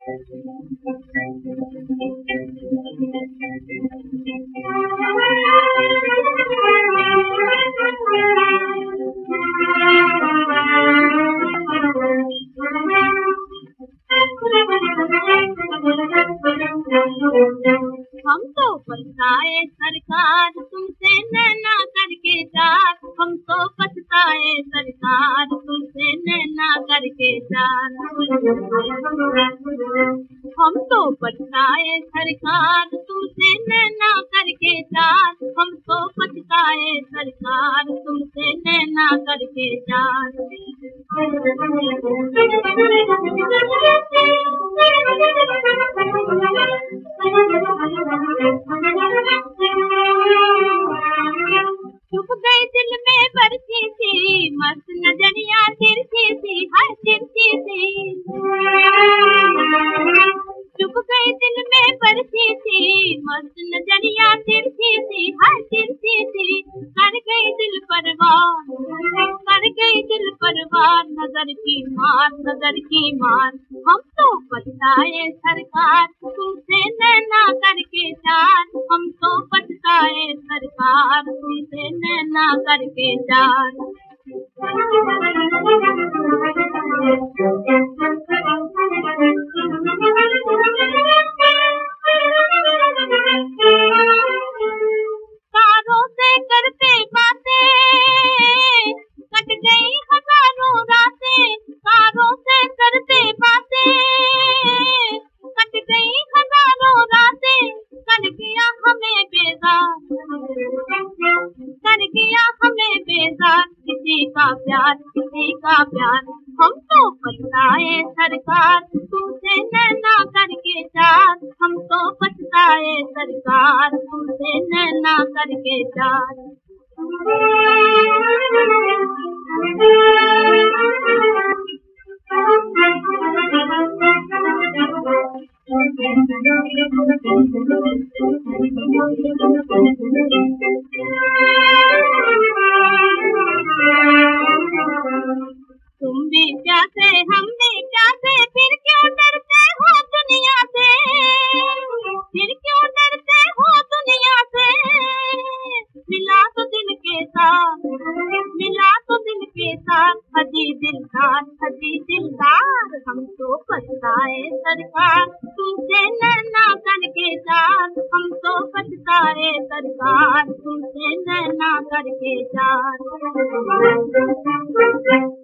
हम तो पछताए सरकार तुमसे नैना करके चार, हम तो पछताए सरकार तुमसे नैना करके चार। हम तो पछताए सरकार तुमसे नैना करके चार, हम तो पछताए सरकार तुमसे नैना करके चार। चुप गई दिल में बरसी थी मस्त नजरिया तिरछी सी, हर तिरछी सी। चुप गई दिल में बरसी थी मस्त नजरिया तिरछी सी, हर तिरछी सी। कर गई दिल परवार, कर गई दिल परवार, नजर की मार, नजर की मार। हम तो पछताए सरकार तुमसे नैना करके चार, हम तो पछताए सरकार तुमसे नैना करके चार। तारों से करते बातें कट गई हजारों रातें, तारों से करते बातें कट गई हजारों रातें। कर गया हमें बेजार, कर गया हमें बेजार, किसी का प्यार, किसी का प्यार। हम तो पछताए सरकार तुमसे नैना करके चार, हम तो पछताए सरकार तुमसे नैना करके चार। तुम भी प्यासे हम भी प्यासे, फिर क्यों डरते हो दुनिया से, फिर क्यों डरते हो दुनिया से। मिला तो दिल के साथ, मिला तो दिल के साथ, हजी दिलदार, हजी दिलदार। हम तो पछताए सरकार तुमसे नैना करके चार, हम तो पछताए सरकार तुमसे नैना करके चार।